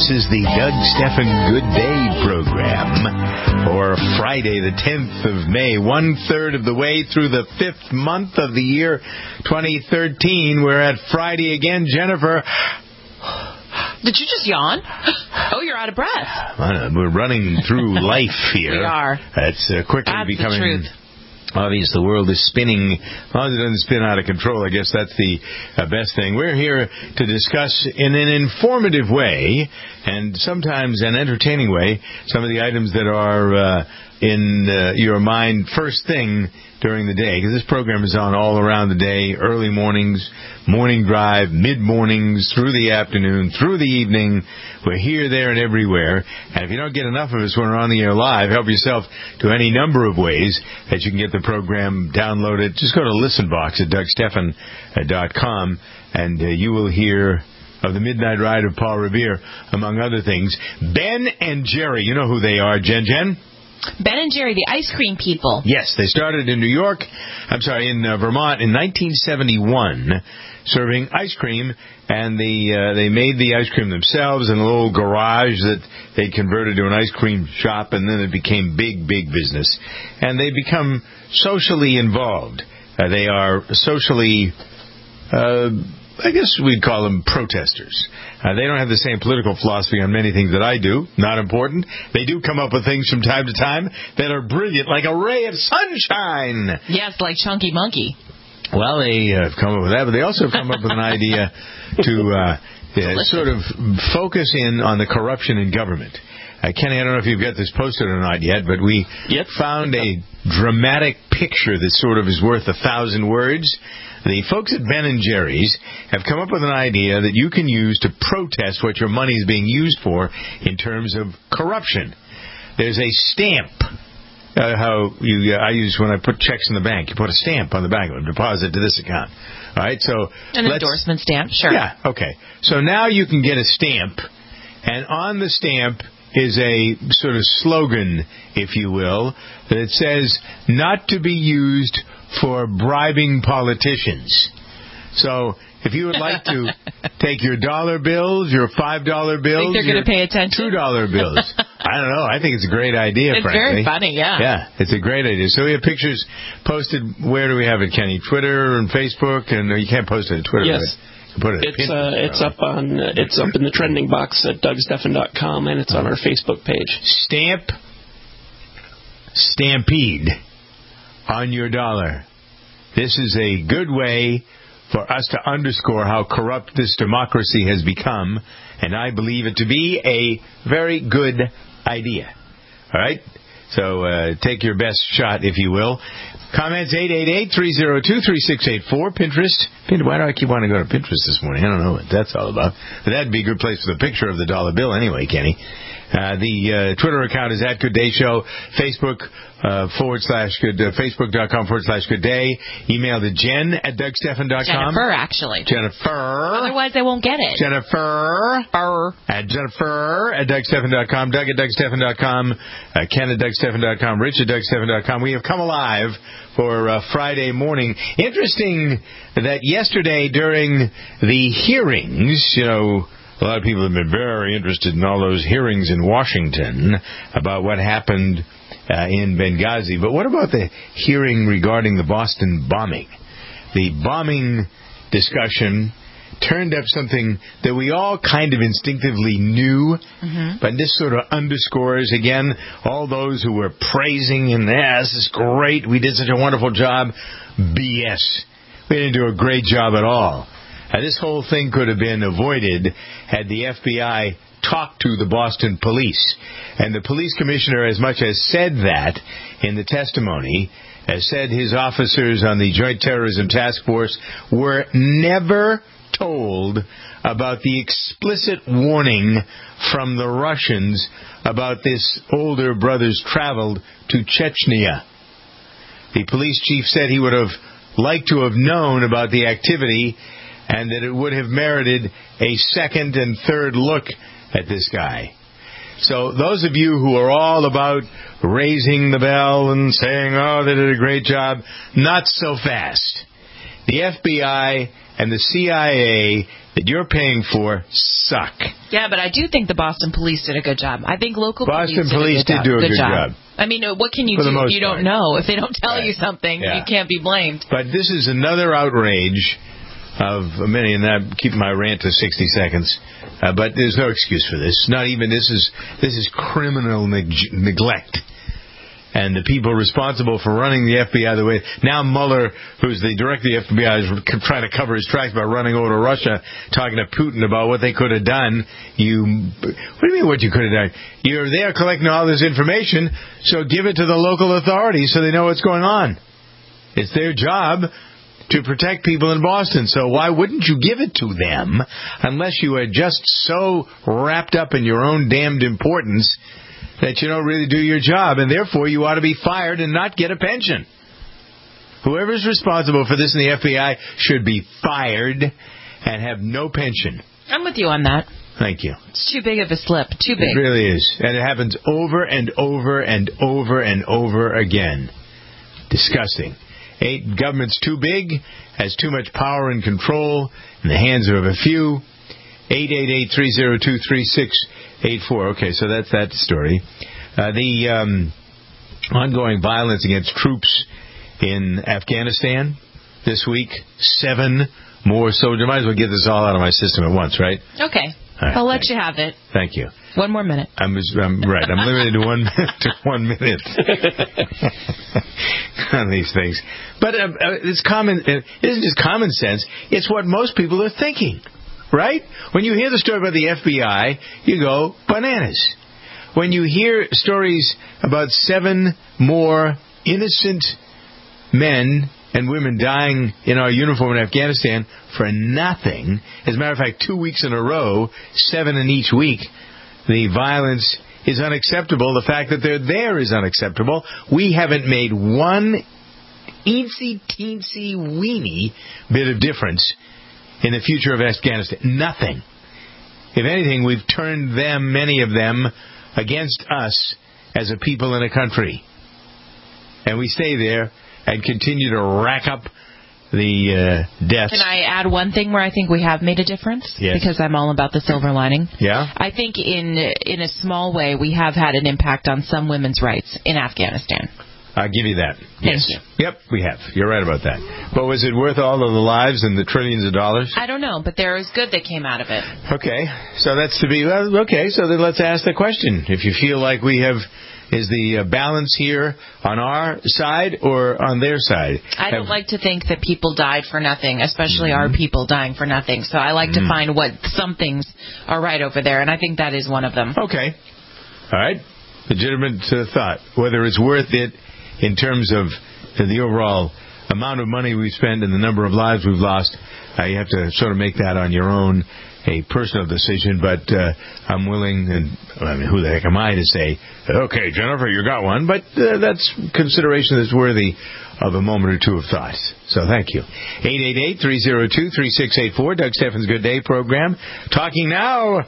This is the Doug Stephan Good Day program for Friday, the 10th of May, 1/3 of the way through the 5th month of the year 2013. We're at Friday again. Jennifer. Did you just yawn? Oh, you're out of breath. We're running through life here. We are. It's quickly That's becoming... the truth. Obvious, the world is spinning. As long as it doesn't spin out of control, I guess that's the best thing. We're here to discuss in an informative way and sometimes an entertaining way some of the items that are in your mind first thing during the day, because this program is on all around the day, early mornings, morning drive, mid-mornings, through the afternoon, through the evening. We're here, there, and everywhere. And if you don't get enough of us when we're on the air live, help yourself to any number of ways that you can get the program downloaded. Just go to Listenbox at DougStephan.com, and you will hear of the Midnight Ride of Paul Revere, among other things. Ben and Jerry, you know who they are, Jen? Ben and Jerry, the ice cream people. Yes, they started in in Vermont in 1971, serving ice cream, and they made the ice cream themselves in a little garage that they converted to an ice cream shop, and then it became big business. And they become socially involved. They are socially, I guess we'd call them protesters. They don't have the same political philosophy on many things that I do. Not important. They do come up with things from time to time that are brilliant, like a ray of sunshine. Yes, like Chunky Monkey. Well, they have come up with that, but they also have come up with an idea to sort of focus in on the corruption in government. Kenny, I don't know if you've got this posted or not yet, but we found a dramatic picture that sort of is worth 1,000 words. The folks at Ben & Jerry's have come up with an idea that you can use to protest what your money is being used for in terms of corruption. There's a stamp. I use when I put checks in the bank. You put a stamp on the back of it, deposit to this account. All right, so an endorsement stamp, sure. Yeah, okay. So now you can get a stamp, and on the stamp is a sort of slogan, if you will, that says, not to be used for bribing politicians. So if you would like to take your dollar bills, your $5 bills, they're going to pay attention? $2 bills. I don't know. I think it's a great idea, it's frankly. It's very funny, yeah. Yeah, it's a great idea. So we have pictures posted. Where do we have it, Kenny? Twitter and Facebook? And you can't post it on Twitter. Yes. Right? It's up in the trending box at DougStephan.com, and it's on our Facebook page. Stampede on your dollar. This is a good way for us to underscore how corrupt this democracy has become, and I believe it to be a very good idea. All right? So take your best shot, if you will. Comments 888-302-3684. Pinterest. Why do I keep wanting to go to Pinterest this morning? I don't know what that's all about. But that'd be a good place for the picture of the dollar bill anyway, Kenny. The Twitter account is at Good Day Show. Facebook Facebook.com/Good Day. Email to Jen at DougStephan.com. Jennifer, actually. Jennifer. Otherwise, they won't get it. Jennifer. At Jennifer at DougStephan.com. Doug at DougStephan.com. Ken at DougStephan.com. Rich at DougStephan.com. We have come alive for Friday morning. Interesting that yesterday during the hearings, a lot of people have been very interested in all those hearings in Washington about what happened in Benghazi. But what about the hearing regarding the Boston bombing? The bombing discussion turned up something that we all kind of instinctively knew, but this sort of underscores, again, all those who were praising and, this is great, we did such a wonderful job. BS. We didn't do a great job at all. This whole thing could have been avoided had the FBI talked to the Boston police. And the police commissioner as much as said that in the testimony, as said his officers on the Joint Terrorism Task Force were never told about the explicit warning from the Russians about this older brother's travel to Chechnya. The police chief said he would have liked to have known about the activity and that it would have merited a second and third look at this guy. So those of you who are all about raising the bell and saying, they did a great job, not so fast. The FBI and the CIA, the you're paying for suck. Yeah, but I do think the Boston police did a good job. I think local Boston police did do a good job. I mean, what can you For the do? most You don't part. know. If they don't tell you something, Yeah. you can't be blamed. But this is another outrage of a many, and I'm keeping my rant to 60 seconds. But there's no excuse for this. Not even this is criminal neglect. And the people responsible for running the FBI the way now Mueller, who's the director of the FBI, is trying to cover his tracks by running over to Russia, talking to Putin about what they could have done. What do you mean what you could have done? You're there collecting all this information, so give it to the local authorities so they know what's going on. It's their job to protect people in Boston, so why wouldn't you give it to them unless you are just so wrapped up in your own damned importance that you don't really do your job, and therefore you ought to be fired and not get a pension. Whoever's responsible for this in the FBI should be fired and have no pension. I'm with you on that. Thank you. It's too big of a slip. Too big. It really is. And it happens over and over and over and over again. Disgusting. Government's too big, has too much power and control in the hands of a few. 888-302-3684. Okay, so that's that story. The ongoing violence against troops in Afghanistan this week. 7 more soldiers. Might as well get this all out of my system at once, right? Okay. Right, I'll let you have it. Thank you. 1 more minute. I'm right. I'm limited to 1 minute. To 1 minute on these things. But it's common. It isn't just common sense. It's what most people are thinking. Right? When you hear the story about the FBI, you go bananas. When you hear stories about 7 more innocent men and women dying in our uniform in Afghanistan for nothing, as a matter of fact, 2 weeks in a row, 7 in each week, the violence is unacceptable. The fact that they're there is unacceptable. We haven't made one eensy-teensy weeny bit of difference in the future of Afghanistan. Nothing. If anything, we've turned them, many of them, against us as a people in a country. And we stay there and continue to rack up the deaths. Can I add one thing where I think we have made a difference? Yes. Because I'm all about the silver lining. Yeah? I think in a small way we have had an impact on some women's rights in Afghanistan. I'll give you that. Thank Yes. you. Yep, we have. You're right about that. But was it worth all of the lives and the trillions of dollars? I don't know, but there is good that came out of it. Okay. So that's to be... Well, okay, so then let's ask the question. If you feel like we have... Is the balance here on our side or on their side? I don't like to think that people died for nothing, especially our people dying for nothing. So I like to find what some things are right over there, and I think that is one of them. Okay. All right. Legitimate thought. Whether it's worth it in terms of the overall amount of money we spend and the number of lives we've lost, you have to sort of make that on your own, a personal decision. But I'm willing, and I mean, who the heck am I to say, okay, Jennifer, you got one? But that's consideration that's worthy of a moment or two of thought. So thank you. 888-302-3684, Doug Steffens Good Day program. Talking now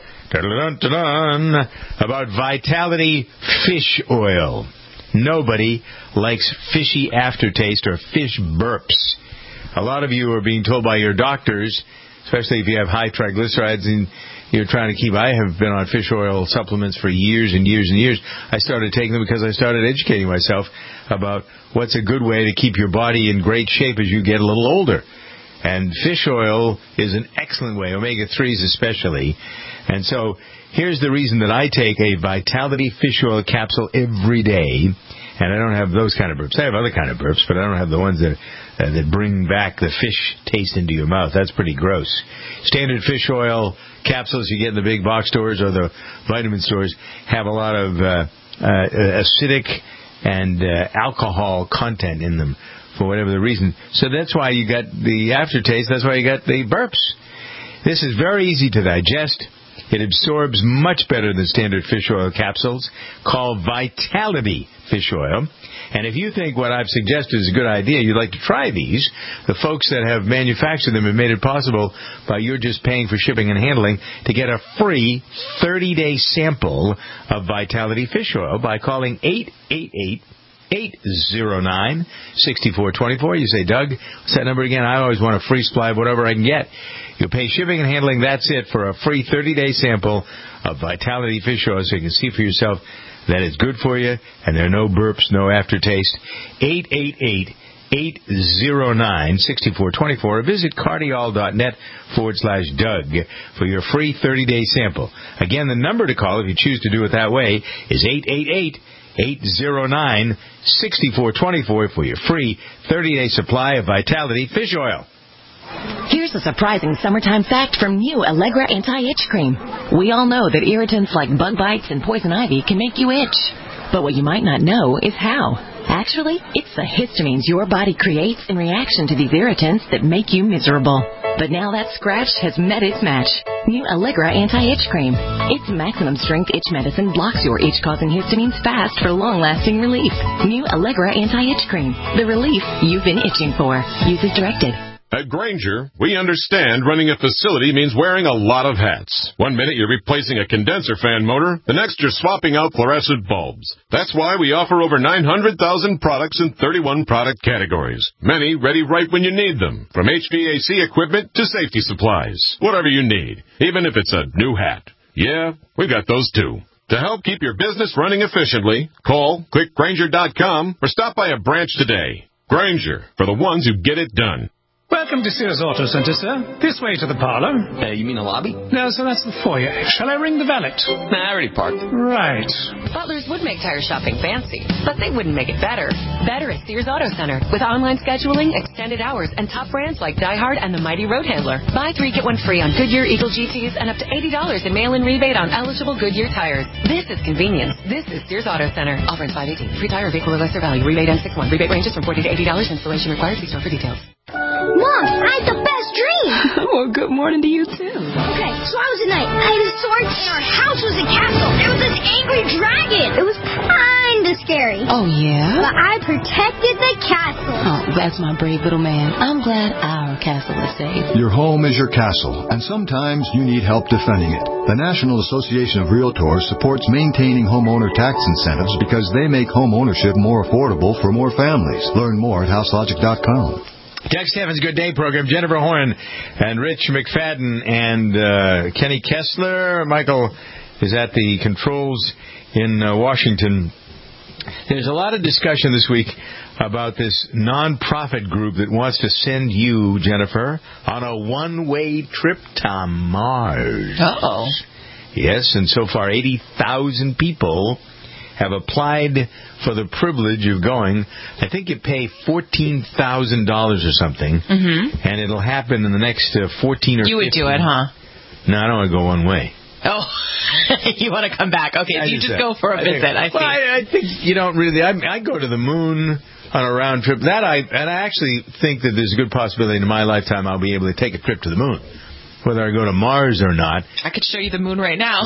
about Vitality Fish Oil. Nobody likes fishy aftertaste or fish burps. A lot of you are being told by your doctors, especially if you have high triglycerides and you're trying to keep... I have been on fish oil supplements for years and years and years. I started taking them because I started educating myself about what's a good way to keep your body in great shape as you get a little older. And fish oil is an excellent way, omega-3s especially. And so here's the reason that I take a Vitality Fish Oil capsule every day. And I don't have those kind of burps. I have other kind of burps, but I don't have the ones that bring back the fish taste into your mouth. That's pretty gross. Standard fish oil capsules you get in the big box stores or the vitamin stores have a lot of acidic and alcohol content in them for whatever the reason. So that's why you got the aftertaste. That's why you got the burps. This is very easy to digest. It absorbs much better than standard fish oil capsules, called Vitality Fish Oil. And if you think what I've suggested is a good idea, you'd like to try these, the folks that have manufactured them have made it possible by you're just paying for shipping and handling to get a free 30-day sample of Vitality Fish Oil by calling 809-6424. You say, Doug, what's that number again? I always want a free supply of whatever I can get. You'll pay shipping and handling. That's it for a free 30-day sample of Vitality Fish Oil so you can see for yourself that it's good for you and there are no burps, no aftertaste. 888-809-6424 or visit cardiol.net/Doug for your free 30-day sample. Again, the number to call if you choose to do it that way is 888-809-6424 for your free 30-day supply of Vitality Fish Oil. Here's a surprising summertime fact from new Allegra Anti-Itch Cream. We all know that irritants like bug bites and poison ivy can make you itch. But what you might not know is how. Actually, it's the histamines your body creates in reaction to these irritants that make you miserable. But now that scratch has met its match. New Allegra Anti-Itch Cream. Its maximum strength itch medicine blocks your itch-causing histamines fast for long-lasting relief. New Allegra Anti-Itch Cream. The relief you've been itching for. Use as directed. At Grainger, we understand running a facility means wearing a lot of hats. One minute you're replacing a condenser fan motor, the next you're swapping out fluorescent bulbs. That's why we offer over 900,000 products in 31 product categories. Many ready right when you need them, from HVAC equipment to safety supplies. Whatever you need, even if it's a new hat. Yeah, we've got those too. To help keep your business running efficiently, call, click Grainger.com, or stop by a branch today. Grainger, for the ones who get it done. Welcome to Sears Auto Centre, sir. This way to the parlour. You mean the lobby? No, sir, that's the foyer. Shall I ring the valet? Nah, I already parked. Right. Butlers would make tire shopping fancy, but they wouldn't make it better. Better at Sears Auto Center, with online scheduling, extended hours, and top brands like Die Hard and the Mighty Road Handler. Buy 3, get 1 free on Goodyear Eagle GTs and up to $80 in mail-in rebate on eligible Goodyear tires. This is convenience. This is Sears Auto Center. Offer ends 5/18. Free tire of equal or lesser value. Rebate ends 6/1. Rebate ranges from $40 to $80. Installation required. See store for details. Mom, I had the best dream. Well, good morning to you, too. Okay, so I was a knight. I had a sword, and our house was a castle. There was this angry dragon. It was kind of scary. Oh, yeah? But I protected the castle. Oh, that's my brave little man. I'm glad our castle is safe. Your home is your castle, and sometimes you need help defending it. The National Association of Realtors supports maintaining homeowner tax incentives because they make home ownership more affordable for more families. Learn more at houselogic.com. Doug Steffens' Good Day program. Jennifer Horn and Rich McFadden and Kenny Kessler. Michael is at the controls in Washington. There's a lot of discussion this week about this non-profit group that wants to send you, Jennifer, on a one-way trip to Mars. Uh-oh. Yes, and so far 80,000 people have applied for the privilege of going. I think you pay $14,000 or something, and it'll happen in the next 14 or 15. You would do it, huh? No, I don't want to go one way. Oh, you want to come back. Okay, so you just go for a visit. I see. Well, I think you don't really. I go to the moon on a round trip. I actually think that there's a good possibility in my lifetime I'll be able to take a trip to the moon. Whether I go to Mars or not. I could show you the moon right now.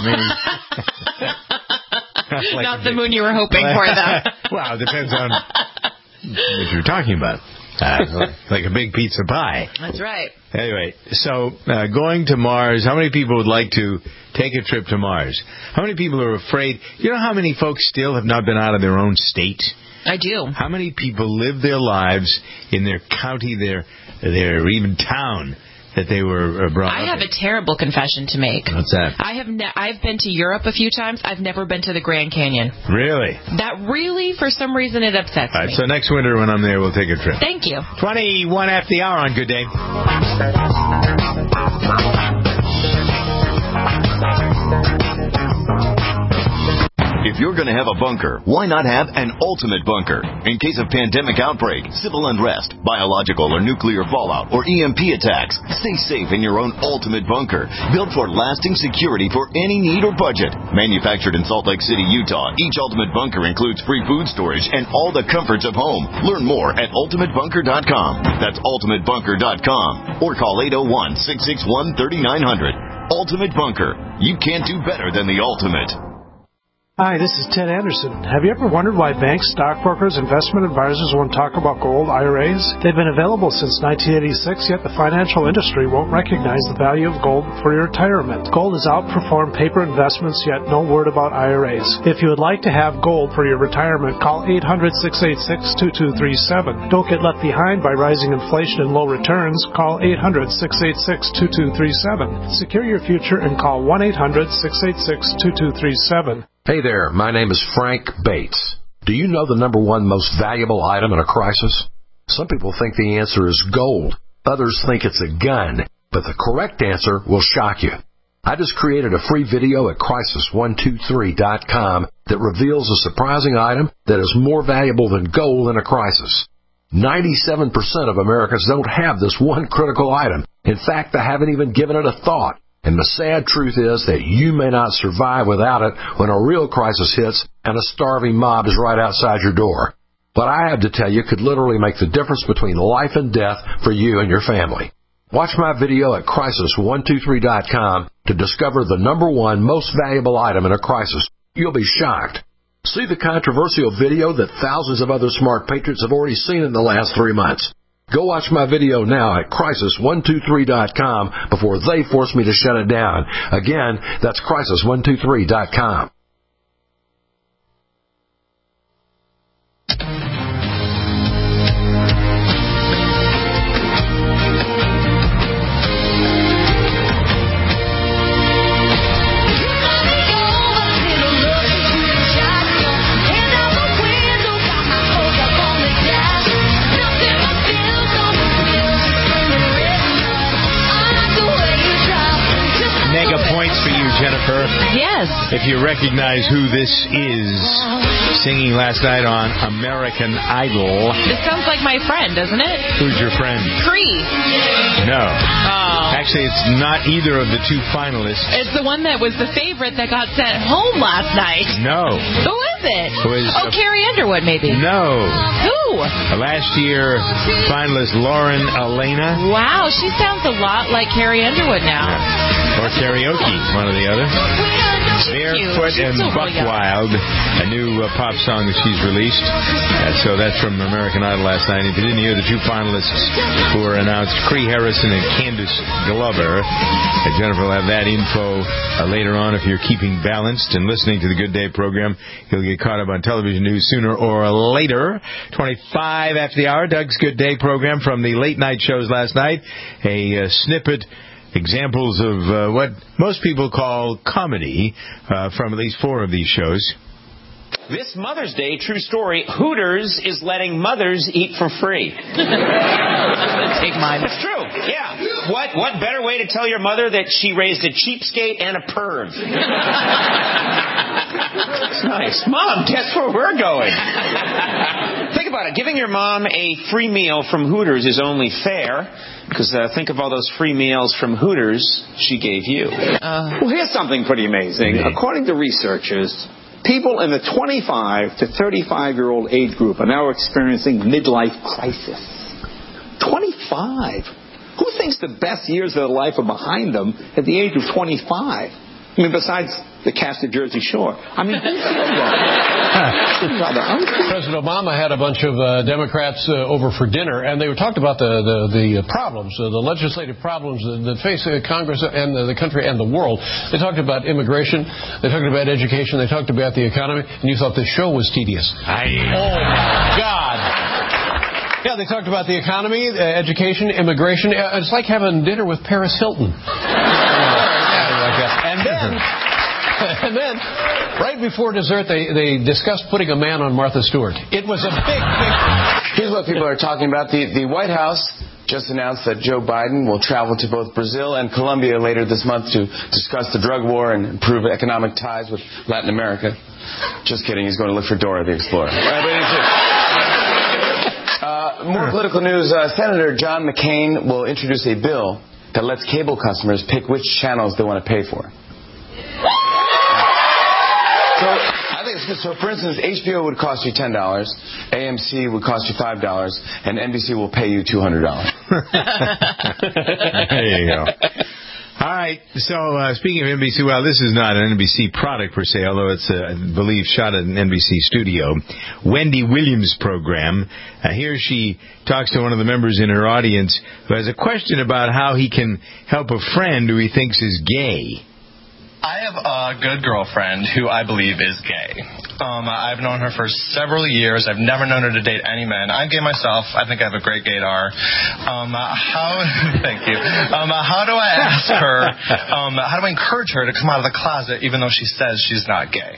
Like not the moon you were hoping for, though. Well, it depends on what you're talking about. Like a big pizza pie. That's right. Anyway, so going to Mars, how many people would like to take a trip to Mars? How many people are afraid? You know how many folks still have not been out of their own state? I do. How many people live their lives in their county, their even town that they were brought up I have a terrible confession to make. What's that? I've been to Europe a few times. I've never been to the Grand Canyon. Really? That really, for some reason, it upsets me. So next winter when I'm there, we'll take a trip. Thank you. 21 after the hour on Good Day. If you're going to have a bunker, why not have an ultimate bunker? In case of pandemic outbreak, civil unrest, biological or nuclear fallout, or EMP attacks, stay safe in your own ultimate bunker. Built for lasting security for any need or budget. Manufactured in Salt Lake City, Utah, each ultimate bunker includes free food storage and all the comforts of home. Learn more at ultimatebunker.com. That's ultimatebunker.com. Or call 801-661-3900. Ultimate Bunker. You can't do better than the ultimate. Hi, this is Ted Anderson. Have you ever wondered why banks, stockbrokers, investment advisors won't talk about gold IRAs? They've been available since 1986, yet the financial industry won't recognize the value of gold for your retirement. Gold has outperformed paper investments, yet no word about IRAs. If you would like to have gold for your retirement, call 800-686-2237. Don't get left behind by rising inflation and low returns. Call 800-686-2237. Secure your future and call 1-800-686-2237. Hey there, my name is Frank Bates. Do you know the number one most valuable item in a crisis? Some people think the answer is gold. Others think it's a gun. But the correct answer will shock you. I just created a free video at crisis123.com that reveals a surprising item that is more valuable than gold in a crisis. 97% of Americans don't have this one critical item. In fact, they haven't even given it a thought. And the sad truth is that you may not survive without it when a real crisis hits and a starving mob is right outside your door. What I have to tell you could literally make the difference between life and death for you and your family. Watch my video at crisis123.com to discover the number one most valuable item in a crisis. You'll be shocked. See the controversial video that thousands of other smart patriots have already seen in the last 3 months. Go watch my video now at crisis123.com before they force me to shut it down. Again, that's crisis123.com. Jennifer. Yes. If you recognize who this is singing last night on American Idol. This sounds like my friend, doesn't it? Who's your friend? Cree. No. Oh. Actually, it's not either of the two finalists. It's the one that was the favorite that got sent home last night. No. Who is it? Carrie Underwood, maybe. No. Who? Last year finalist Lauren Elena. Wow, she sounds a lot like Carrie Underwood now. Yeah. Or karaoke, one or the other. Barefoot and Buckwild, a new pop song that she's released. So that's from American Idol last night. If you didn't hear the two finalists who were announced, Cree Harrison and Candace Glover. Jennifer will have that info later on. If you're keeping balanced and listening to the Good Day program, you'll get caught up on television news sooner or later. 25 after the hour, Doug's Good Day program from the late night shows last night. A snippet. Examples of what most people call comedy from at least 4 of these shows. This Mother's Day, true story, Hooters is letting mothers eat for free. Take mine. It's true, yeah. What better way to tell your mother that she raised a cheapskate and a perv? It's nice. Mom, guess where we're going? Think about it. Giving your mom a free meal from Hooters is only fair. Because think of all those free meals from Hooters she gave you. Well, here's something pretty amazing. According to researchers, people in the 25 to 35-year-old age group are now experiencing midlife crisis. 25? Who thinks the best years of their life are behind them at the age of 25? I mean, besides the cast of Jersey Shore. I mean, who feels that? President Obama had a bunch of Democrats over for dinner, and they talked about the problems, the legislative problems that face Congress and the country and the world. They talked about immigration. They talked about education. They talked about the economy. And you thought this show was tedious. Oh, my God. Yeah, they talked about the economy, education, immigration. It's like having dinner with Paris Hilton. And then, right before dessert, they discussed putting a man on Martha Stewart. It was a big... Here's what people are talking about. The White House just announced that Joe Biden will travel to both Brazil and Colombia later this month to discuss the drug war and improve economic ties with Latin America. Just kidding. He's going to look for Dora the Explorer. More political news. Senator John McCain will introduce a bill that lets cable customers pick which channels they want to pay for. So, I think it's good. So, for instance, HBO would cost you $10, AMC would cost you $5, and NBC will pay you $200. There you go. All right. So speaking of NBC, well, this is not an NBC product per se, although it's, I believe, shot at an NBC studio. Wendy Williams' program. Here she talks to one of the members in her audience who has a question about how he can help a friend who he thinks is gay. I have a good girlfriend who I believe is gay. I've known her for several years. I've never known her to date any men. I'm gay myself. I think I have a great gaydar. Thank you. How do I ask her, how do I encourage her to come out of the closet even though she says she's not gay?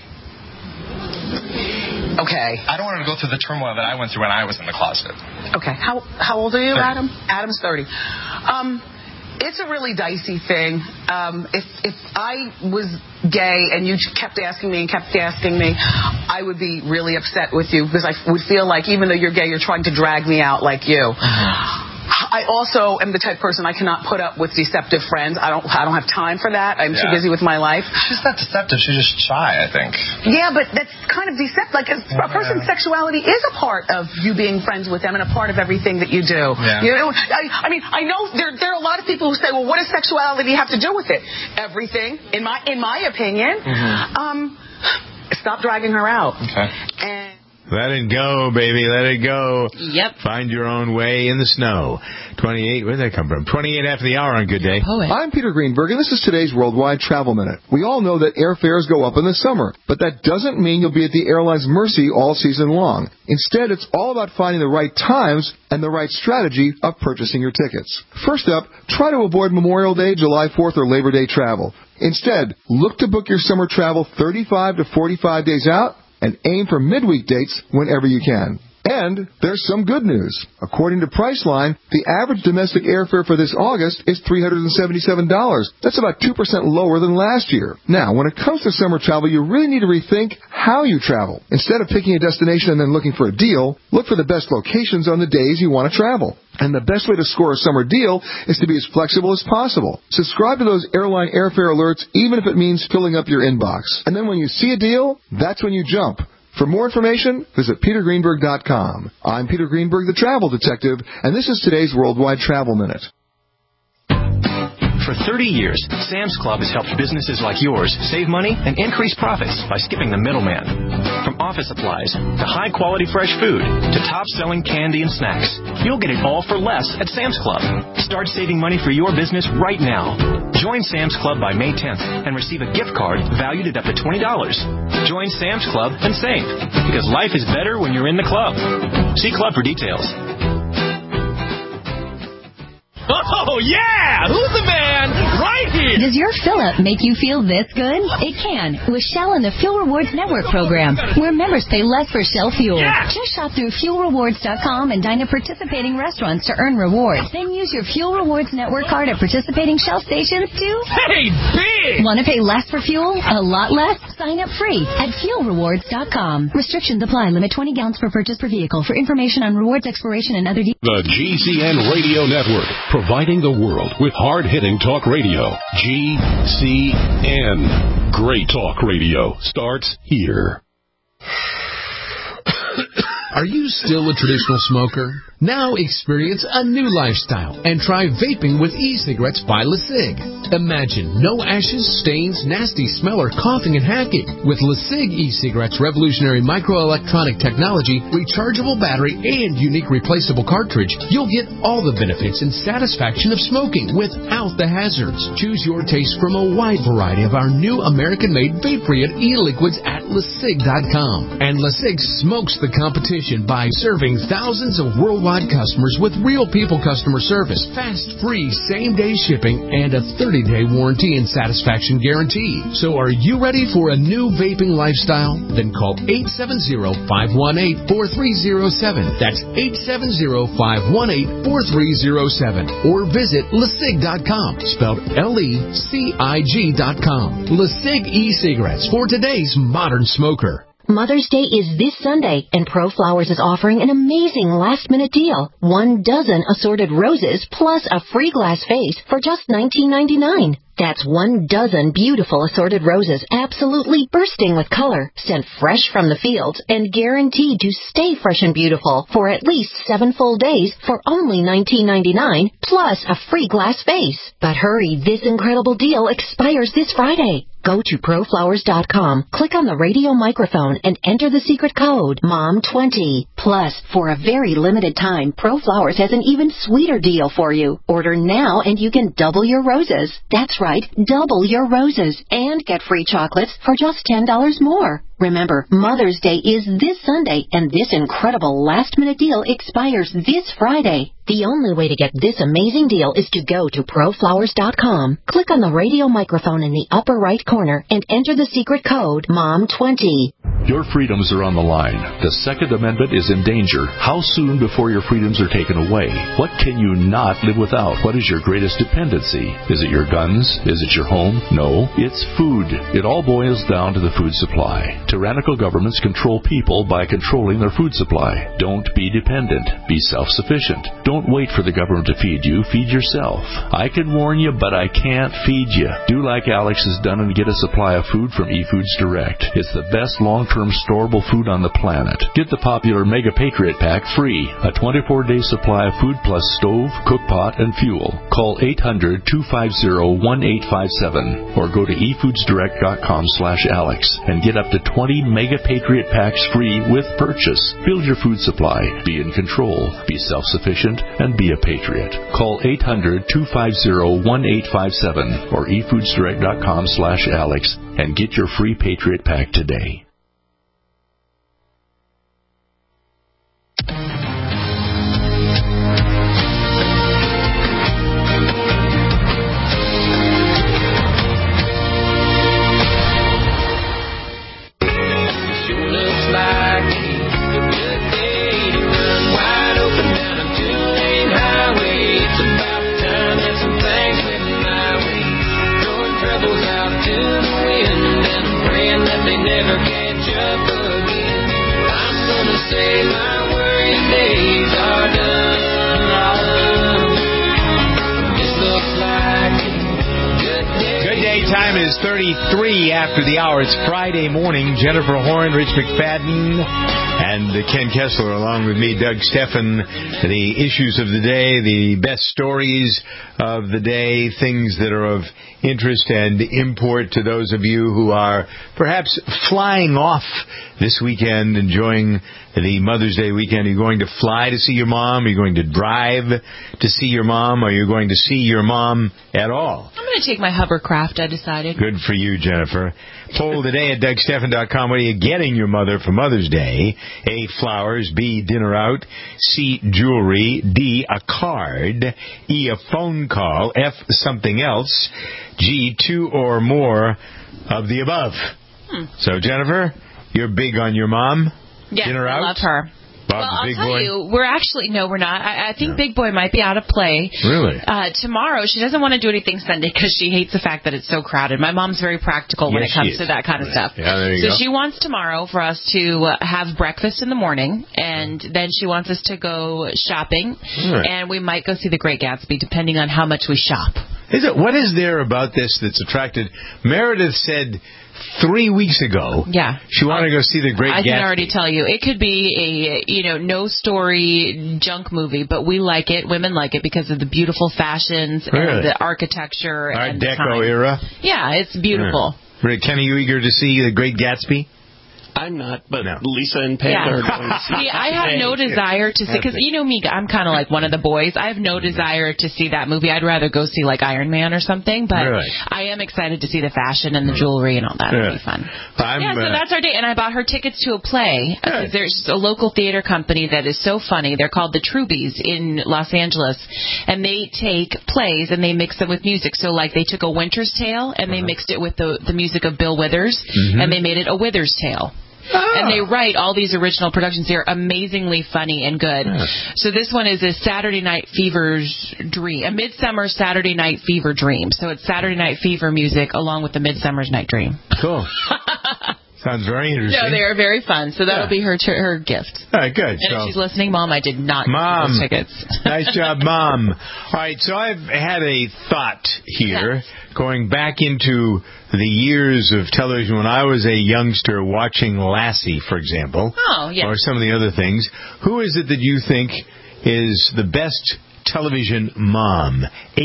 Okay. I don't want her to go through the turmoil that I went through when I was in the closet. Okay. How old are you, 30. Adam? Adam's 30. It's a really dicey thing. If I was gay and you kept asking me, I would be really upset with you because I would feel like even though you're gay, you're trying to drag me out like you. I also am the type of person I cannot put up with deceptive friends. I don't have time for that. I'm too busy with my life. She's not deceptive. She's just shy, I think. Yeah, but that's kind of deceptive. Like a person's sexuality is a part of you being friends with them and a part of everything that you do. Yeah. You know, I mean, I know there are a lot of people who say, well, what does sexuality have to do with it? Everything, in my opinion. Stop dragging her out. Okay. And let it go, baby. Let it go. Yep. Find your own way in the snow. 28, where did that come from? 28 after the hour on Good Day. I'm Peter Greenberg, and this is today's Worldwide Travel Minute. We all know that airfares go up in the summer, but that doesn't mean you'll be at the airline's mercy all season long. Instead, it's all about finding the right times and the right strategy of purchasing your tickets. First up, try to avoid Memorial Day, July 4th, or Labor Day travel. Instead, look to book your summer travel 35 to 45 days out and aim for midweek dates whenever you can. And there's some good news. According to Priceline, the average domestic airfare for this August is $377. That's about 2% lower than last year. Now, when it comes to summer travel, you really need to rethink how you travel. Instead of picking a destination and then looking for a deal, look for the best locations on the days you want to travel. And the best way to score a summer deal is to be as flexible as possible. Subscribe to those airline airfare alerts, even if it means filling up your inbox. And then when you see a deal, that's when you jump. For more information, visit petergreenberg.com. I'm Peter Greenberg, the travel detective, and this is today's Worldwide Travel Minute. For 30 years, Sam's Club has helped businesses like yours save money and increase profits by skipping the middleman. From office supplies to high-quality fresh food to top-selling candy and snacks, you'll get it all for less at Sam's Club. Start saving money for your business right now. Join Sam's Club by May 10th and receive a gift card valued at up to $20. Join Sam's Club and save, because life is better when you're in the club. See Club for details. Oh, yeah! Who's the man? Right here! Does your fill-up make you feel this good? It can with Shell and the Fuel Rewards Network program, where members pay less for Shell fuel. Yes! Just shop through FuelRewards.com and dine at participating restaurants to earn rewards. Then use your Fuel Rewards Network card at participating Shell stations to... Hey, big! Want to pay less for fuel? A lot less? Sign up free at FuelRewards.com. Restrictions apply. Limit 20 gallons per purchase per vehicle. For information on rewards expiration and other details... The GCN Radio Network, providing the world with hard-hitting talk radio. GCN. Great talk radio starts here. Are you still a traditional smoker? Now experience a new lifestyle and try vaping with e-cigarettes by LeSig. Imagine no ashes, stains, nasty smell, or coughing and hacking. With LeSig e-cigarettes' revolutionary microelectronic technology, rechargeable battery, and unique replaceable cartridge, you'll get all the benefits and satisfaction of smoking without the hazards. Choose your taste from a wide variety of our new American-made vape-free e-liquids at LeSig.com. And LeSig smokes the competition by serving thousands of worldwide customers with real people customer service, fast, free, same-day shipping, and a 30-day warranty and satisfaction guarantee. So are you ready for a new vaping lifestyle? Then call 870-518-4307. That's 870-518-4307. Or visit LeSig.com, spelled LECIG.com. LeSig e-cigarettes for today's modern smoker. Mother's Day is this Sunday, and ProFlowers is offering an amazing last-minute deal. 1 dozen assorted roses plus a free glass vase for just $19.99. That's 12 beautiful assorted roses, absolutely bursting with color, sent fresh from the fields, and guaranteed to stay fresh and beautiful for at least 7 full days for only $19.99, plus a free glass vase. But hurry, this incredible deal expires this Friday. Go to proflowers.com, click on the radio microphone, and enter the secret code, MOM20. Plus, for a very limited time, ProFlowers has an even sweeter deal for you. Order now and you can double your roses. That's right, double your roses, and get free chocolates for just $10 more. Remember, Mother's Day is this Sunday, and this incredible last-minute deal expires this Friday. The only way to get this amazing deal is to go to proflowers.com, click on the radio microphone in the upper right corner, and enter the secret code, MOM20. Your freedoms are on the line. The Second Amendment is in danger. How soon before your freedoms are taken away? What can you not live without? What is your greatest dependency? Is it your guns? Is it your home? No, it's food. It all boils down to the food supply. Tyrannical governments control people by controlling their food supply. Don't be dependent. Be self-sufficient. Don't wait for the government to feed you. Feed yourself. I can warn you, but I can't feed you. Do like Alex has done and get a supply of food from eFoods Direct. It's the best long-term storable food on the planet. Get the popular Mega Patriot Pack free. A 24-day supply of food plus stove, cookpot, and fuel. Call 800-250-1857 or go to efoodsdirect.com/Alex and get up to 20 Mega Patriot Packs free with purchase. Build your food supply. Be in control. Be self-sufficient and be a patriot. Call 800-250-1857 or efoodsdirect.com/Alex and get your free Patriot Pack today. Time is 33 after the hour. It's Friday morning. Jennifer Horn, Rich McFadden, and Ken Kessler, along with me, Doug Steffen. The issues of the day, the best stories of the day, things that are of interest and import to those of you who are perhaps flying off this weekend, enjoying the Mother's Day weekend. Are you going to fly to see your mom? Are you going to drive to see your mom? Are you going to see your mom at all? I'm going to take my hovercraft, I decided. Good for you, Jennifer. Poll today at DougSteffen.com. What are you getting your mother for Mother's Day? A, flowers. B, dinner out. C, jewelry. D, a card. E, a phone call. F, something else. G, 2 or more of the above. So, Jennifer, you're big on your mom? Yeah, dinner out? I love her. Bob, well, the big I'll tell boy? you, we're not. I think Big Boy might be out of play. Really? Tomorrow, she doesn't want to do anything Sunday because she hates the fact that it's so crowded. My mom's very practical when it comes to that kind of stuff. Yeah, there you go. So she wants tomorrow for us to have breakfast in the morning, and then she wants us to go shopping, and we might go see The Great Gatsby, depending on how much we shop. What is there about this that's attracted? Meredith said 3 weeks ago, she wanted to go see The Great Gatsby. I can already tell you, it could be a no story junk movie, but we like it. Women like it because of the beautiful fashions and the architecture and the Art time. Deco era. Yeah, it's beautiful. Ken, are you eager to see The Great Gatsby? I'm not, but Lisa and Panda are going to see. See, I have no desire to see, because you know me, I'm kind of like one of the boys. I have no desire to see that movie. I'd rather go see like Iron Man or something, but I am excited to see the fashion and the jewelry and all that. It'll be fun. So that's our date, and I bought her tickets to a play. There's a local theater company that is so funny. They're called the Trubies in Los Angeles, and they take plays and they mix them with music. So like they took A Winter's Tale and they mixed it with the music of Bill Withers, and they made it A Withers Tale. And they write all these original productions. They're amazingly funny and good. So this one is a Saturday Night Fever's dream, a Midsummer Saturday Night Fever dream. So it's Saturday Night Fever music along with the Midsummer's Night Dream. Cool. Sounds very interesting. No, they are very fun. So that'll be her gift. All right, good. And if she's listening, Mom, I did not get those tickets. Nice job, Mom. All right, so I've had a thought here, going back into the years of television when I was a youngster watching Lassie, for example. Oh, yeah. Or some of the other things. Who is it that you think is the best television mom?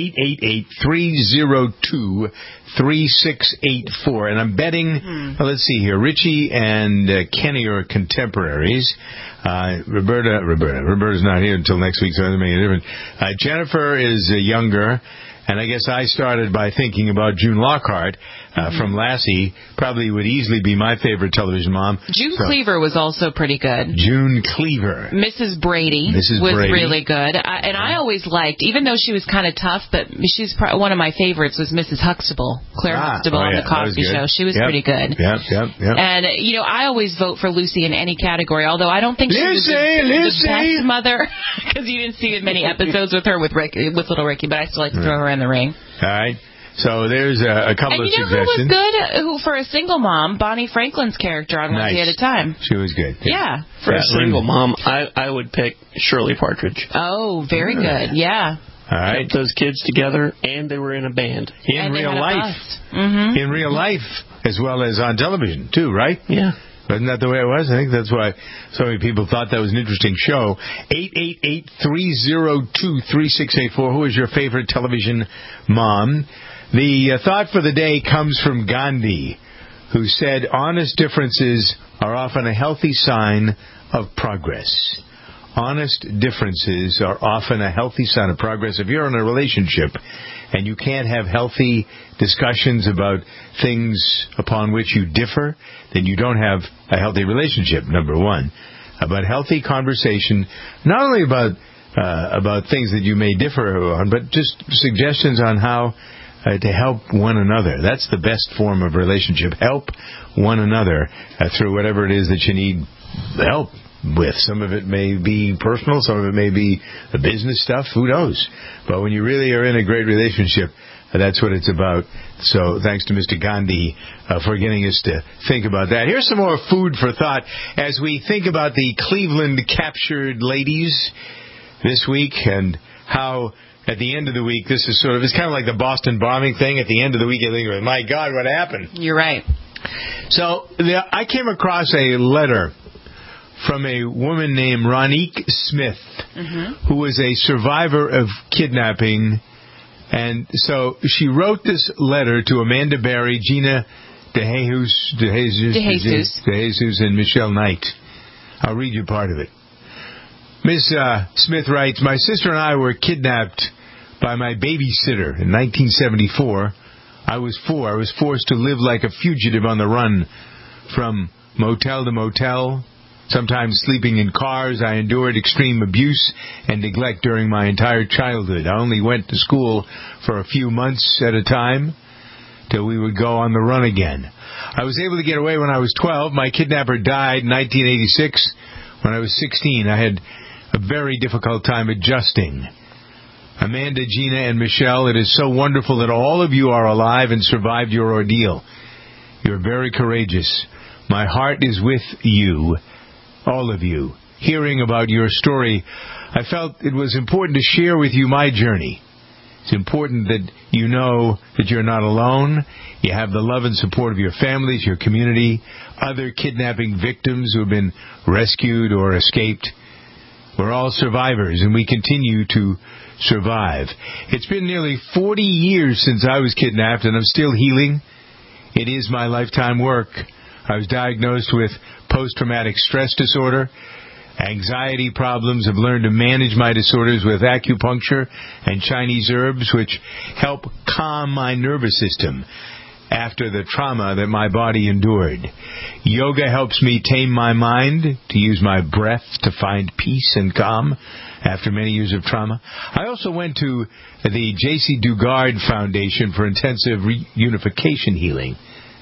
888-302-3684. And I'm betting, let's see here, Richie and Kenny are contemporaries. Roberta's not here until next week, so it doesn't make any difference. Jennifer is younger. And I guess I started by thinking about June Lockhart from Lassie. Probably would easily be my favorite television mom. June Cleaver was also pretty good. June Cleaver. Mrs. Brady was really good. And I always liked, even though she was kind of tough, but she's one of my favorites was Mrs. Huxtable. Claire Huxtable on The Cosby Show. She was pretty good. Yep. And, I always vote for Lucy in any category, although I don't think she was the best mother, because you didn't see many episodes with her with little Ricky, but I still like to throw her in the ring. All right. So there's a couple of suggestions. Who was good? Who for a single mom? Bonnie Franklin's character on One Day at a Time. She was good. Yeah. For a single mom, I would pick Shirley Partridge. Oh, very good. Yeah. All right. Kept those kids together, and they were in a band. In real life. In real life, as well as on television, too, right? Yeah. Wasn't that the way it was? I think that's why so many people thought that was an interesting show. 888-302-3684. Who is your favorite television mom? The thought for the day comes from Gandhi, who said, honest differences are often a healthy sign of progress. Honest differences are often a healthy sign of progress. If you're in a relationship and you can't have healthy discussions about things upon which you differ, then you don't have a healthy relationship, number one. About healthy conversation, not only about things that you may differ on, but just suggestions on how to help one another. That's the best form of relationship. Help one another through whatever it is that you need help with. Some of it may be personal, some of it may be the business stuff, who knows. But when you really are in a great relationship, that's what it's about. So thanks to Mr. Gandhi for getting us to think about that. Here's some more food for thought as we think about the Cleveland captured ladies this week and how at the end of the week, this is it's kind of like the Boston bombing thing. At the end of the week, you think, my God, what happened? You're right. So I came across a letter from a woman named Ronique Smith, who was a survivor of kidnapping. And so she wrote this letter to Amanda Berry, Gina DeJesus, and Michelle Knight. I'll read you part of it. Miss Smith writes, my sister and I were kidnapped by my babysitter in 1974. I was 4. I was forced to live like a fugitive on the run from motel to motel, sometimes sleeping in cars. I endured extreme abuse and neglect during my entire childhood. I only went to school for a few months at a time till we would go on the run again. I was able to get away when I was 12. My kidnapper died in 1986 when I was 16. I had a very difficult time adjusting. Amanda, Gina, and Michelle, it is so wonderful that all of you are alive and survived your ordeal. You're very courageous. My heart is with you, all of you. Hearing about your story, I felt it was important to share with you my journey. It's important that you know that you're not alone. You have the love and support of your families, your community, other kidnapping victims who have been rescued or escaped. We're all survivors, and we continue to survive. It's been nearly 40 years since I was kidnapped, and I'm still healing. It is my lifetime work. I was diagnosed with post-traumatic stress disorder, anxiety problems. I've learned to manage my disorders with acupuncture and Chinese herbs, which help calm my nervous system after the trauma that my body endured. Yoga helps me tame my mind, to use my breath to find peace and calm after many years of trauma. I also went to the J.C. Dugard Foundation for Intensive Reunification Healing.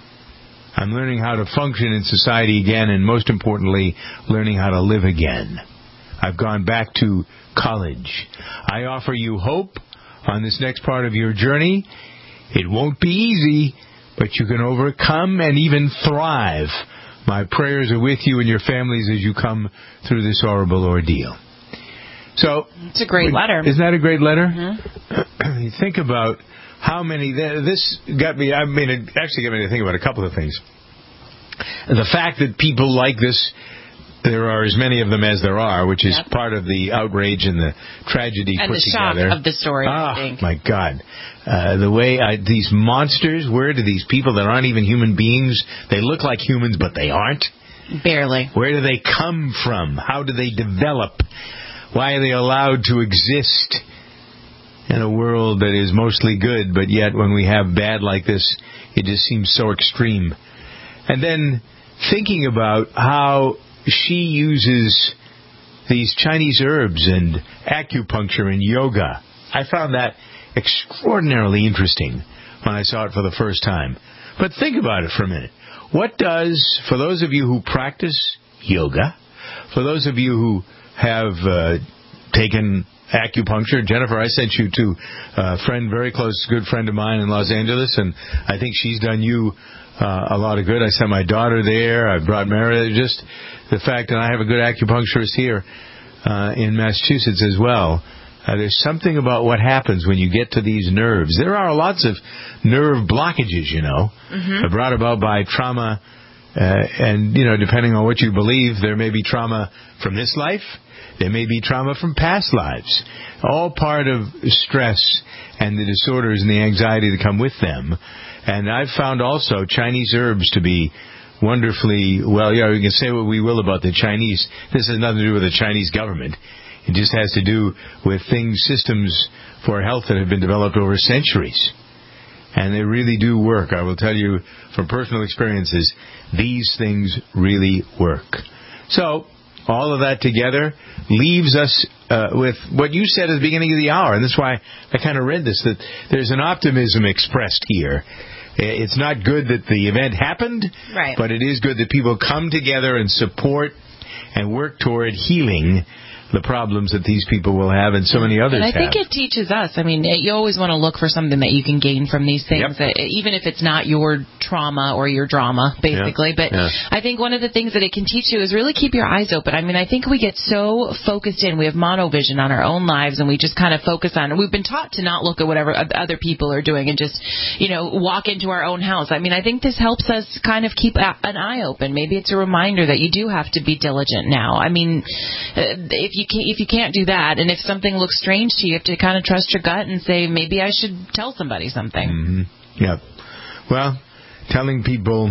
I'm learning how to function in society again, and most importantly, learning how to live again. I've gone back to college. I offer you hope on this next part of your journey. It won't be easy, but you can overcome and even thrive My prayers are with you and your families as you come through this horrible ordeal. So it's a great letter. Isn't that a great letter? Mm-hmm. You think about how many. This got me. I mean, it actually got me to think about a couple of things. The fact that people like this, there are as many of them as there are, which is part of the outrage and the tragedy and put the together. shock of the story. I think. My God, the way these monsters. Where do these people that aren't even human beings? They look like humans, but they aren't. Barely. Where do they come from? How do they develop? Why are they allowed to exist in a world that is mostly good, but yet when we have bad like this, it just seems so extreme. And then thinking about how she uses these Chinese herbs and acupuncture and yoga. I found that extraordinarily interesting when I saw it for the first time. But think about it for a minute. What does, for those of you who practice yoga, for those of you who have taken acupuncture, Jennifer, I sent you to a friend, very close, good friend of mine in Los Angeles, and I think she's done you a lot of good. I sent my daughter there. I brought Mary. Just the fact that I have a good acupuncturist here in Massachusetts as well. There's something about what happens when you get to these nerves. There are lots of nerve blockages, brought about by trauma. And, depending on what you believe, there may be trauma from this life. There may be trauma from past lives. All part of stress and the disorders and the anxiety that come with them. And I've found also Chinese herbs to be wonderfully, we can say what we will about the Chinese. This has nothing to do with the Chinese government. It just has to do with systems for health that have been developed over centuries. And they really do work. I will tell you from personal experiences, these things really work. So, all of that together leaves us with what you said at the beginning of the hour. And that's why I kind of read this, that there's an optimism expressed here. It's not good that the event happened, right, but it is good that people come together and support and work toward healing the problems that these people will have and so many others have. And I think it teaches us. I mean, you always want to look for something that you can gain from these things, even if it's not your trauma or your drama, basically. But I think one of the things that it can teach you is really keep your eyes open. I mean, I think we get so focused in. We have monovision on our own lives, and we just kind of focus on, we've been taught to not look at whatever other people are doing and just, walk into our own house. I mean, I think this helps us kind of keep an eye open. Maybe it's a reminder that you do have to be diligent now. I mean, if you can't do that, and if something looks strange to you, you have to kind of trust your gut and say, maybe I should tell somebody something. Mm-hmm. Yeah. Well, telling people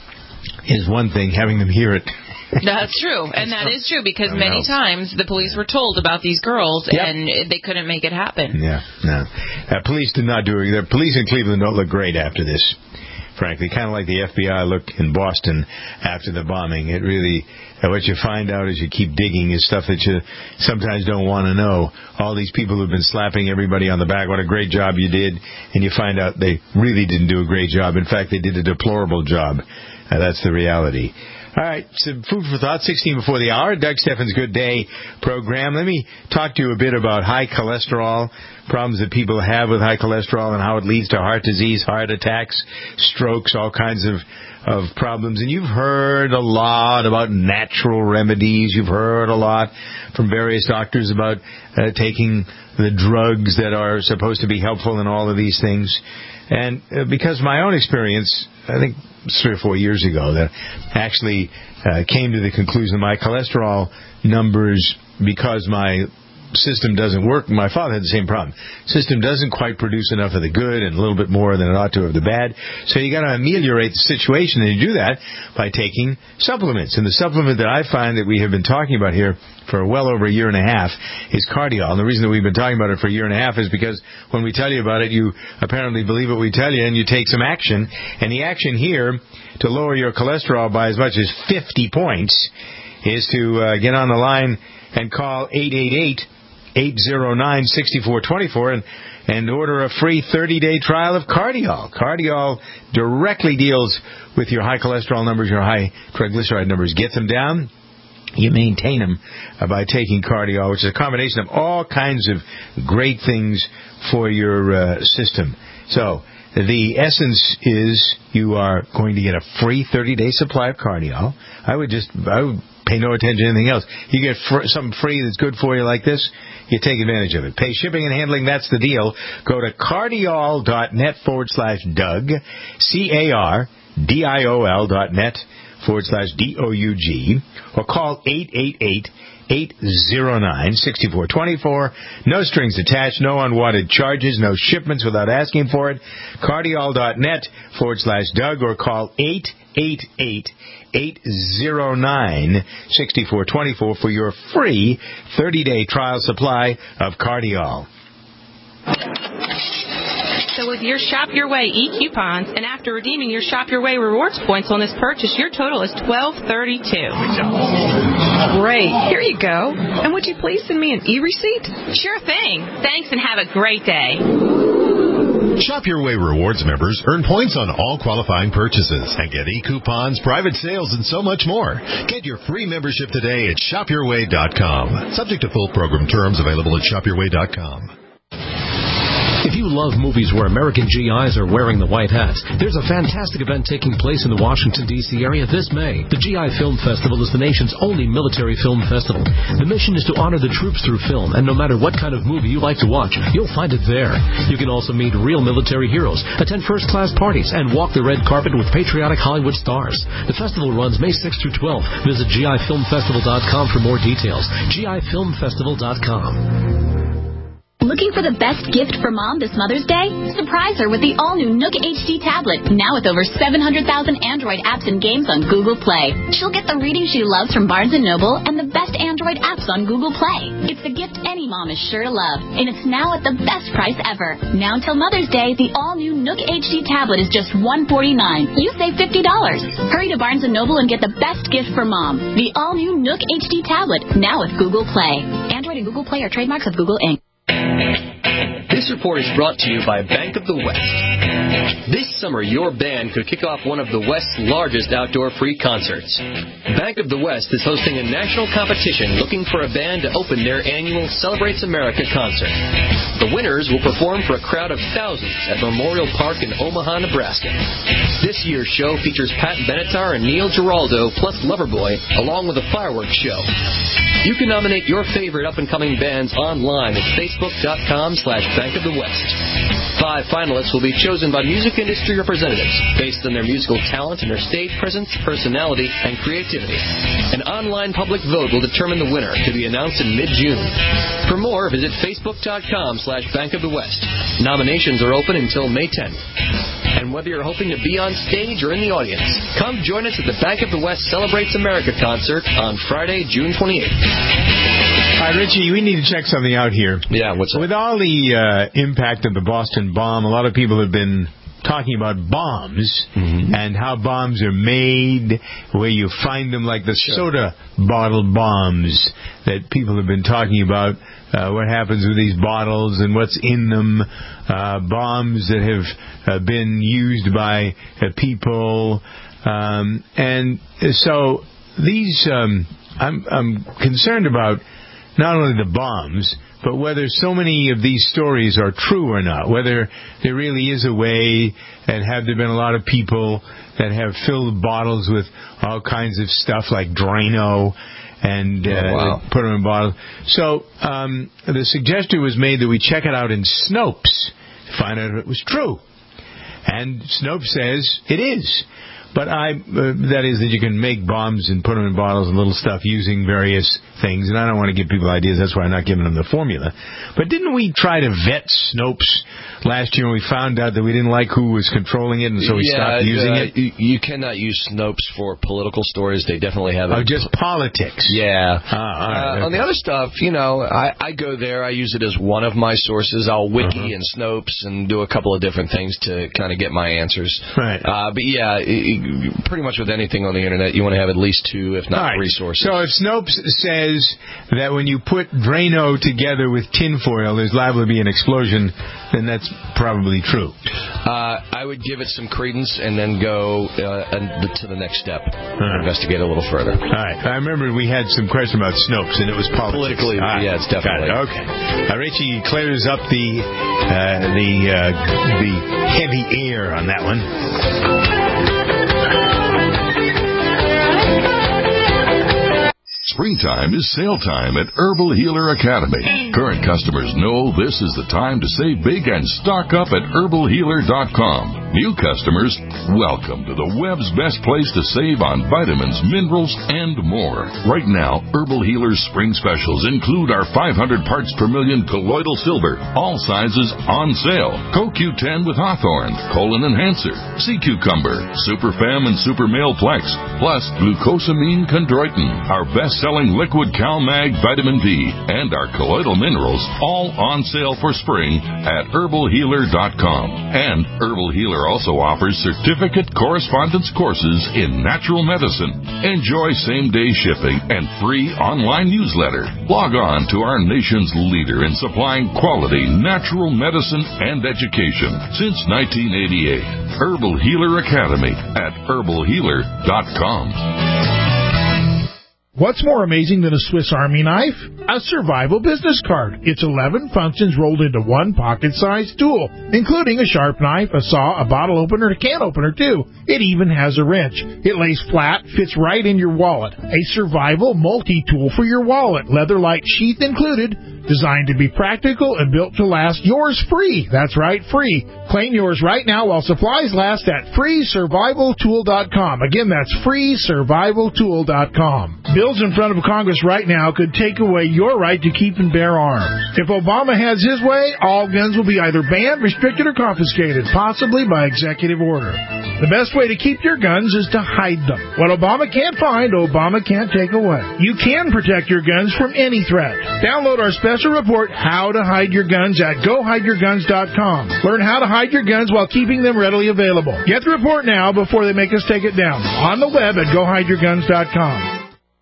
is one thing, having them hear it. That's true, and that is true, because many times the police were told about these girls, and they couldn't make it happen. Yeah, no. Police did not do it. The police in Cleveland don't look great after this, frankly. Kind of like the FBI looked in Boston after the bombing. It really... what you find out as you keep digging is stuff that you sometimes don't want to know. All these people who've been slapping everybody on the back, what a great job you did, and you find out they really didn't do a great job. In fact, they did a deplorable job. That's the reality. All right, some food for thought, 16 before the hour. Doug Steffens' Good Day program. Let me talk to you a bit about high cholesterol, problems that people have with high cholesterol and how it leads to heart disease, heart attacks, strokes, all kinds of problems. And you've heard a lot about natural remedies. You've heard a lot from various doctors about taking the drugs that are supposed to be helpful in all of these things. And because my own experience, I think 3 or 4 years ago, that actually came to the conclusion that my cholesterol numbers, because my system doesn't work. My father had the same problem. System doesn't quite produce enough of the good and a little bit more than it ought to of the bad. So you got to ameliorate the situation, and you do that by taking supplements. And the supplement that I find that we have been talking about here for well over a year and a half is Cardiol. And the reason that we've been talking about it for a year and a half is because when we tell you about it, you apparently believe what we tell you, and you take some action. And the action here to lower your cholesterol by as much as 50 points is to get on the line and call 888-809-6424 and order a free 30-day trial of Cardiol. Cardiol directly deals with your high cholesterol numbers, your high triglyceride numbers. Gets them down. You maintain them by taking Cardiol, which is a combination of all kinds of great things for your system. So the essence is you are going to get a free 30-day supply of Cardiol. I would pay no attention to anything else. You get something free that's good for you like this, you take advantage of it. Pay shipping and handling, that's the deal. Go to cardiol.net/Doug, cardiol.net/DOUG, or call 888-809-6424. No strings attached, no unwanted charges, no shipments without asking for it. Cardiol.net/Doug, or call 888-809-6424 for your free 30-day trial supply of Cardiol. So with your Shop Your Way e-coupons, and after redeeming your Shop Your Way rewards points on this purchase, your total is $12.32. Great. Here you go. And would you please send me an e-receipt? Sure thing. Thanks, and have a great day. Shop Your Way Rewards members earn points on all qualifying purchases and get e-coupons, private sales, and so much more. Get your free membership today at shopyourway.com. Subject to full program terms, available at shopyourway.com. If you love movies where American GIs are wearing the white hats, there's a fantastic event taking place in the Washington, D.C. area this May. The GI Film Festival is the nation's only military film festival. The mission is to honor the troops through film, and no matter what kind of movie you like to watch, you'll find it there. You can also meet real military heroes, attend first-class parties, and walk the red carpet with patriotic Hollywood stars. The festival runs May 6th through 12th. Visit GIFilmFestival.com for more details. GIFilmFestival.com. Looking for the best gift for Mom this Mother's Day? Surprise her with the all-new Nook HD tablet, now with over 700,000 Android apps and games on Google Play. She'll get the reading she loves from Barnes & Noble and the best Android apps on Google Play. It's the gift any mom is sure to love, and it's now at the best price ever. Now until Mother's Day, the all-new Nook HD tablet is just $149. You save $50. Hurry to Barnes & Noble and get the best gift for Mom, the all-new Nook HD tablet, now with Google Play. Android and Google Play are trademarks of Google Inc. This report is brought to you by Bank of the West. This summer, your band could kick off one of the West's largest outdoor free concerts. Bank of the West is hosting a national competition looking for a band to open their annual Celebrates America concert. The winners will perform for a crowd of thousands at Memorial Park in Omaha, Nebraska. This year's show features Pat Benatar and Neil Giraldo plus Loverboy, along with a fireworks show. You can nominate your favorite up-and-coming bands online at Facebook.com/Bank of the West. 5 finalists will be chosen by music industry representatives based on their musical talent and their stage presence, personality, and creativity. An online public vote will determine the winner, to be announced in mid-June. For more, visit Facebook.com/Bank of the West. Nominations are open until May 10th. And whether you're hoping to be on stage or in the audience, come join us at the Bank of the West Celebrates America concert on Friday, June 28th. All right, Richie, we need to check something out here. Yeah, what's up? With all the impact of the Boston bomb, a lot of people have been talking about bombs and how bombs are made, where you find them, like the soda bottle bombs that people have been talking about, what happens with these bottles and what's in them, bombs that have been used by people. And so these, I'm concerned about not only the bombs, but whether so many of these stories are true or not, whether there really is a way, and have there been a lot of people that have filled bottles with all kinds of stuff like Drano and put them in bottles. So the suggestion was made that we check it out in Snopes to find out if it was true. And Snopes says it is. But that is that you can make bombs and put them in bottles and little stuff using various things. And I don't want to give people ideas. That's why I'm not giving them the formula. But didn't we try to vet Snopes last year when we found out that we didn't like who was controlling it, and so we stopped using it? You cannot use Snopes for political stories. They definitely have it. Oh, just politics. Yeah. All right, on the other stuff, I go there. I use it as one of my sources. I'll wiki and Snopes and do a couple of different things to kind of get my answers. Right. But yeah, pretty much with anything on the internet, you want to have at least 2, if not 3 sources. So if Snopes says that when you put Drano together with tinfoil, there's liable to be an explosion, then that's probably true. I would give it some credence and then go to the next step. Investigate a little further. All right. I remember we had some question about Snopes, and it was politics. Politically, yeah, it's definitely. Okay. Richie clears up the heavy air on that one. Springtime is sale time at Herbal Healer Academy. Current customers know this is the time to save big and stock up at herbalhealer.com. New customers, welcome to the web's best place to save on vitamins, minerals, and more. Right now, Herbal Healer's spring specials include our 500 parts per million colloidal silver, all sizes on sale. CoQ10 with Hawthorne, Colon Enhancer, Sea Cucumber, Super Fem and Super Male Plex, plus glucosamine chondroitin, our best-selling liquid CalMag vitamin D, and our colloidal minerals, all on sale for spring at herbalhealer.com. And Herbal Healer also offers certificate correspondence courses in natural medicine. Enjoy same-day shipping and free online newsletter. Log on to our nation's leader in supplying quality natural medicine and education since 1988. Herbal Healer Academy at herbalhealer.com. What's more amazing than a Swiss Army knife? A survival business card. It's 11 functions rolled into one pocket-sized tool, including a sharp knife, a saw, a bottle opener, a can opener, too. It even has a wrench. It lays flat, fits right in your wallet. A survival multi-tool for your wallet, leather-like sheath included, designed to be practical and built to last. Yours free. That's right, free. Claim yours right now while supplies last at freesurvivaltool.com. Again, that's freesurvivaltool.com. Bills in front of Congress right now could take away your right to keep and bear arms. If Obama has his way, all guns will be either banned, restricted, or confiscated, possibly by executive order. The best way to keep your guns is to hide them. What Obama can't find, Obama can't take away. You can protect your guns from any threat. Download our special report, How to Hide Your Guns, at GoHideYourGuns.com. Learn how to hide your guns while keeping them readily available. Get the report now before they make us take it down. On the web at GoHideYourGuns.com.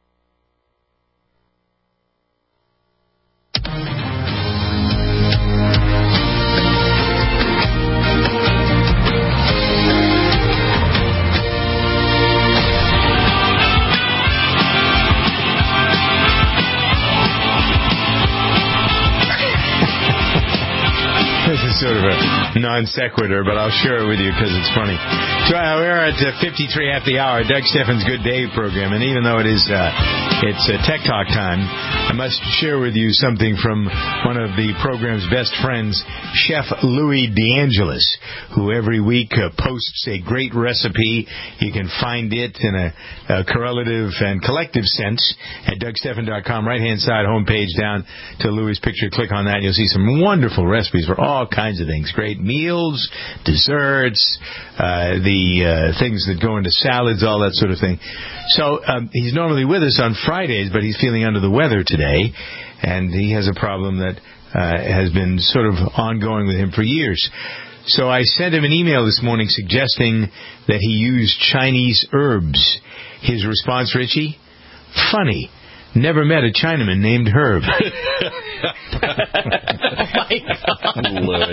Sort of a non sequitur, but I'll share it with you because it's funny. So we're at 53 after the hour, Doug Steffens' Good Day program, and even though it's Tech Talk time, I must share with you something from one of the program's best friends, Chef Louis DeAngelis, who every week posts a great recipe. You can find it in a correlative and collective sense at DougSteffen.com, right-hand side homepage down to Louis' picture. Click on that. You'll see some wonderful recipes for all kinds of things. Great meals, desserts, the things that go into salads, all that sort of thing. So he's normally with us on Fridays, but he's feeling under the weather today, and he has a problem that has been sort of ongoing with him for years. So I sent him an email this morning suggesting that he use Chinese herbs. His response, Richie? Funny. Never met a Chinaman named Herb. Oh, my God.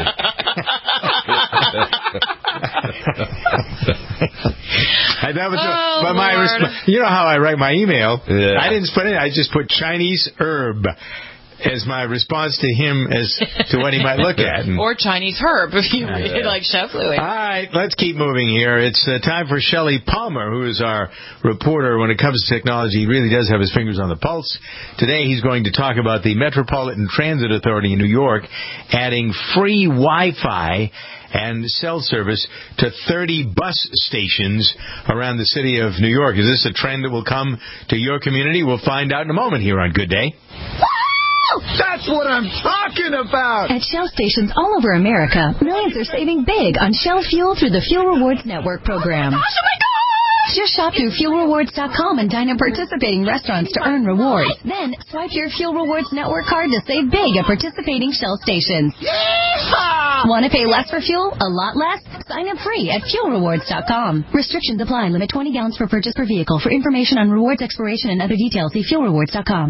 That was but my you know how I write my email? Yeah. I didn't put it. I just put Chinese herb as my response to him as to what he might look at. Or Chinese herb, if you read it like Chef Louis. All right, let's keep moving here. It's time for Shelley Palmer, who is our reporter when it comes to technology. He really does have his fingers on the pulse. Today he's going to talk about the Metropolitan Transit Authority in New York adding free Wi-Fi and cell service to 30 bus stations around the city of New York. Is this a trend that will come to your community? We'll find out in a moment here on Good Day. That's what I'm talking about! At Shell stations all over America, millions are saving big on Shell fuel through the Fuel Rewards Network program. Oh my gosh! Just shop through FuelRewards.com and dine at participating restaurants to earn rewards. Then swipe your Fuel Rewards Network card to save big at participating Shell stations. Yeehaw! Want to pay less for fuel? A lot less? Sign up free at FuelRewards.com. Restrictions apply. Limit 20 gallons per purchase per vehicle. For information on rewards expiration and other details, see FuelRewards.com.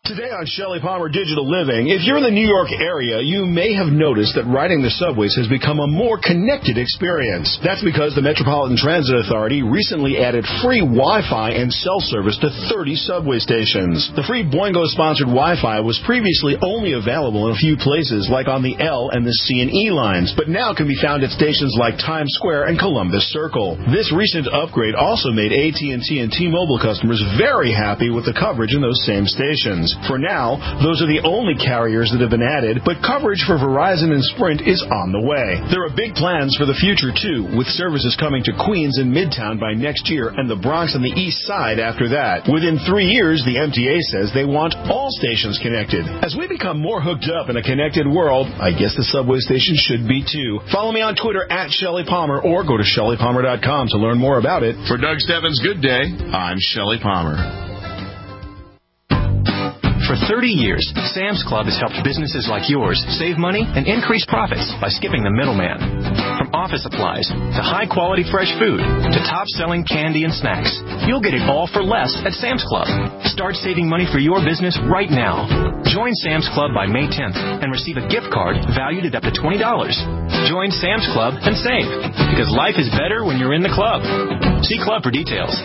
Today on Shelley Palmer Digital Living, if you're in the New York area, you may have noticed that riding the subways has become a more connected experience. That's because the Metropolitan Transit Authority recently added free Wi-Fi and cell service to 30 subway stations. The free Boingo-sponsored Wi-Fi was previously only available in a few places, like on the L and the C&E lines, but now can be found at stations like Times Square and Columbus Circle. This recent upgrade also made AT&T and T-Mobile customers very happy with the coverage in those same stations. For now, those are the only carriers that have been added, but coverage for Verizon and Sprint is on the way. There are big plans for the future, too, with services coming to Queens and Midtown by next year and the Bronx and the East Side after that. Within 3 years, the MTA says they want all stations connected. As we become more hooked up in a connected world, I guess the subway station should be, too. Follow me on Twitter at Shelley Palmer or go to ShelleyPalmer.com to learn more about it. For Doug Stebbins' Good Day, I'm Shelley Palmer. For 30 years, Sam's Club has helped businesses like yours save money and increase profits by skipping the middleman. From office supplies to high-quality fresh food to top-selling candy and snacks, you'll get it all for less at Sam's Club. Start saving money for your business right now. Join Sam's Club by May 10th and receive a gift card valued at up to $20. Join Sam's Club and save, because life is better when you're in the club. See Club for details.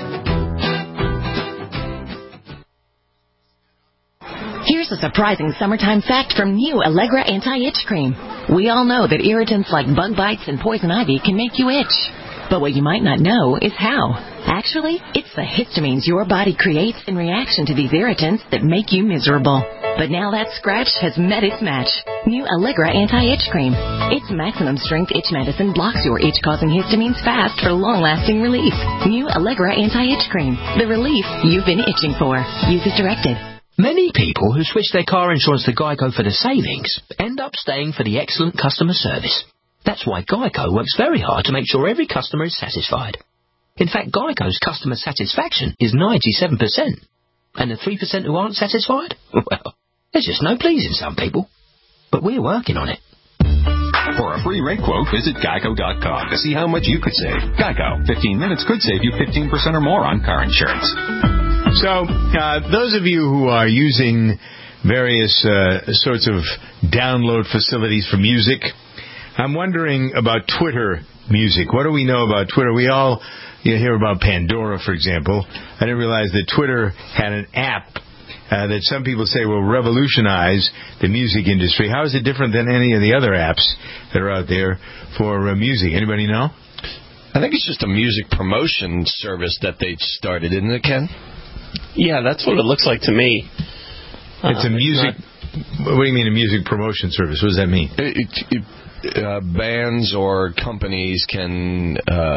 Here's a surprising summertime fact from new Allegra Anti-Itch Cream. We all know that irritants like bug bites and poison ivy can make you itch. But what you might not know is how. Actually, it's the histamines your body creates in reaction to these irritants that make you miserable. But now that scratch has met its match. New Allegra Anti-Itch Cream. Its maximum strength itch medicine blocks your itch-causing histamines fast for long-lasting relief. New Allegra Anti-Itch Cream. The relief you've been itching for. Use as directed. Many people who switch their car insurance to Geico for the savings end up staying for the excellent customer service. That's why Geico works very hard to make sure every customer is satisfied. In fact, Geico's customer satisfaction is 97%. And the 3% who aren't satisfied? Well, there's just no pleasing some people. But we're working on it. For a free rate quote, visit Geico.com to see how much you could save. Geico. 15 minutes could save you 15% or more on car insurance. So, those of you who are using various sorts of download facilities for music, I'm wondering about Twitter music. What do we know about Twitter? We all hear about Pandora, for example. I didn't realize that Twitter had an app that some people say will revolutionize the music industry. How is it different than any of the other apps that are out there for music? Anybody know? I think it's just a music promotion service that they started, isn't it, Ken? Yeah, that's what it looks like to me. It's a music... What do you mean a music promotion service? What does that mean? Bands or companies can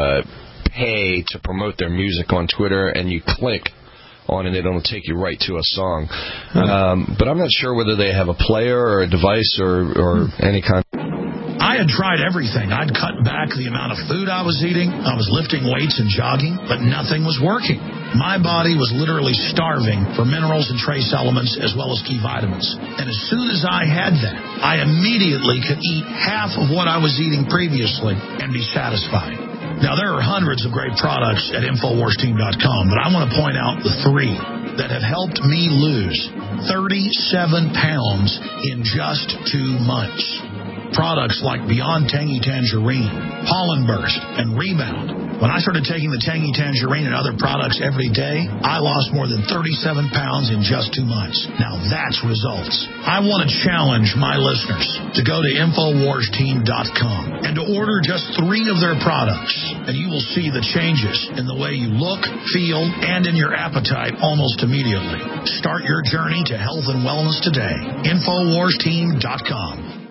pay to promote their music on Twitter, and you click on it, it'll take you right to a song. But I'm not sure whether they have a player or a device or any kind. I had tried everything. I'd cut back the amount of food I was eating. I was lifting weights and jogging, but nothing was working. My body was literally starving for minerals and trace elements as well as key vitamins. And as soon as I had that, I immediately could eat half of what I was eating previously and be satisfied. Now, there are hundreds of great products at InfoWarsTeam.com, but I want to point out the 3 that have helped me lose 37 pounds in just 2 months. Products like Beyond Tangy Tangerine, Pollen Burst, and Rebound. When I started taking the Tangy Tangerine and other products every day, I lost more than 37 pounds in just 2 months. Now that's results. I want to challenge my listeners to go to InfoWarsTeam.com and to order just 3 of their products, and you will see the changes in the way you look, feel, and in your appetite almost immediately. Start your journey to health and wellness today. InfoWarsTeam.com.